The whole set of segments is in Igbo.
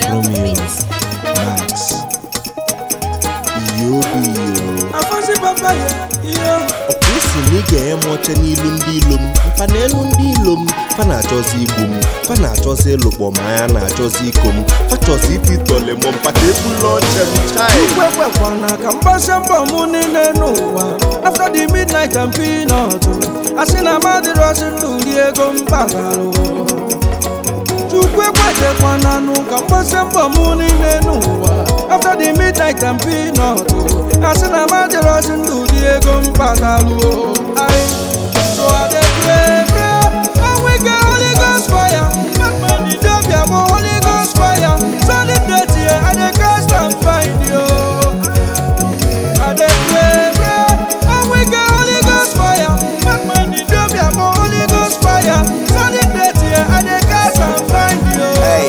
Romeo, Max, Yobi, Afansi papa yo. Okwesi nige emoche n'ilu ndị ilom, mfa n'elu ndị ilom, fa na-achọzi igbu m, fa na-achọzi ịlụkpọ ma ya na-achọzi ikom, fa chọzi ititole m mpaka ebula oche m chai. Ikwekwana ka mbasa mbọ mụ niile n'ụwa. After the midnight and peanut, asị na mmadụ rọsị ndụ ego mpaghara. Chukwekwana nụ ka mbasa mbọ mụ niile n'ụwa. After the midnight and peanut, asị na mmadụ rọsị ndụ ego mpaghara. So I dey pray, and we get Holy Ghost fire. Money don't be about Holy Ghost fire. Solid dirty, I dey cast and find you. I dey pray, and we get Holy Ghost fire. Money don't be about Holy Ghost fire. Solid dirty, I dey cast and find you.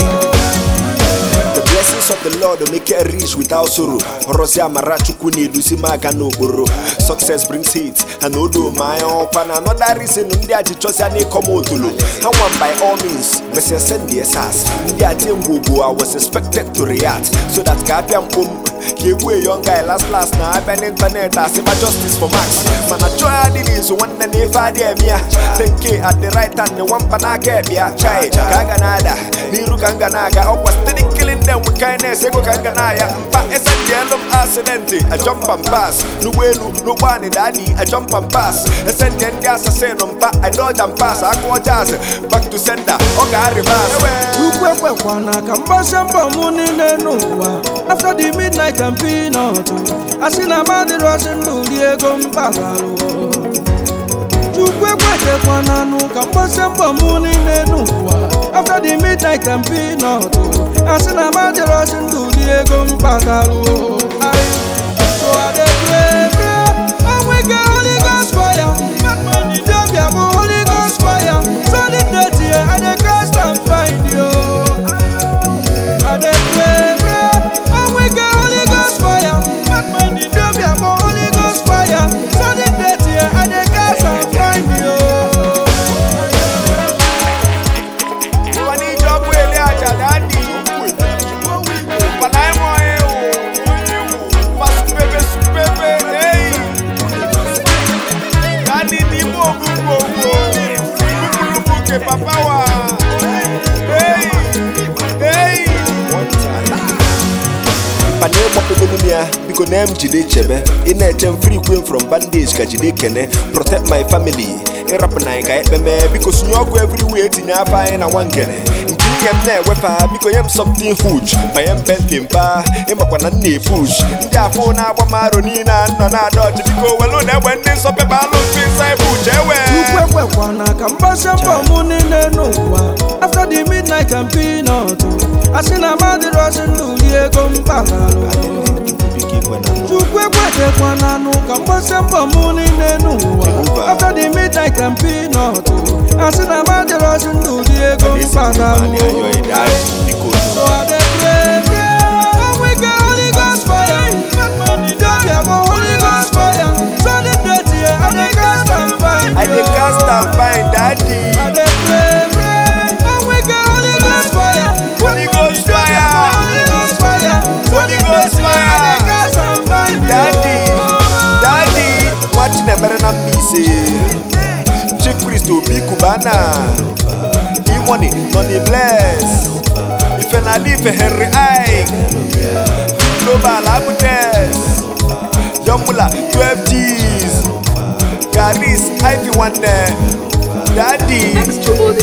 The blessings of the Lord will make it rich without sorrow. Rosia Marachukuni Dusimaga no boro. Success brings hate, and Odo my own pan. Another reason India Chosiani Komotulu. And one by all means, Messia send the SS. India Timbubu, I was expected to react. So that Kapiam give way young guy last now. I've been internet as if justice for Max. Man, I try this one and if I dare me. 10K at the right hand, the one panaka, Chai, Kaganada, Niru Kanganaga, I was steady killing them with kindness, Ego Kanganaya, but it's a yellow accident, a jump and pass, no way, no one in daddy, a jump and pass, a sentence gas, I say, no, but I dodge and pass, I go jazz, back to sender, okay, reverse. Ukwekwana ka mbasa mbọ mụ niile n'ụwa. After the midnight and peanut, asị na mmadụ rọsị ndụ ego mpaghara. Chukwekwana nụ ka mbasa mbọ mụ niile n'ụwa. After the midnight and peanut, asị na mmadụ rọsị ndụ ego mpaghara. So I dey pray, and we get Holy Ghost fire. Money don't be about Holy Ghost fire. Solid dirty, I dey cast and find you. I dey pray, and we get Holy Ghost fire. Money don't be about Holy Ghost fire. Solid dirty, I dey cast and find you. Papa, hey, hey. Because name Jide Chebe, in a gem free queen from bandage, Kajide Kene, protect my family. A rap because you go everywhere in your fire and one kene. Because I'm something huge, I am bending bar, I'm a banana push. Therefore, now I'm Maronina, and I dodge to go alone when there's a balloon inside Bush. After the midnight and peanut, I seen a man the Russian do Diego Mpagalo. After the midnight and peanut, I seen a man the Russian do Diego Mpagalo. So I dey pray, and we get Holy Ghost fire. Money don't be about Holy Ghost fire. So the dirty, I dey cast and find. I dey cast and find daddy. I dey pray, and we get Holy Ghost fire. Holy Ghost fire. Holy Ghost fire. Holy Ghost fire. I dey cast and find. Daddy, daddy, watch never na me say. Chief priest to be Cubana. He money, money bless. If I live for Henry I, global abundance. Yomula 12 G's. Garis, Ivy one there. Daddy.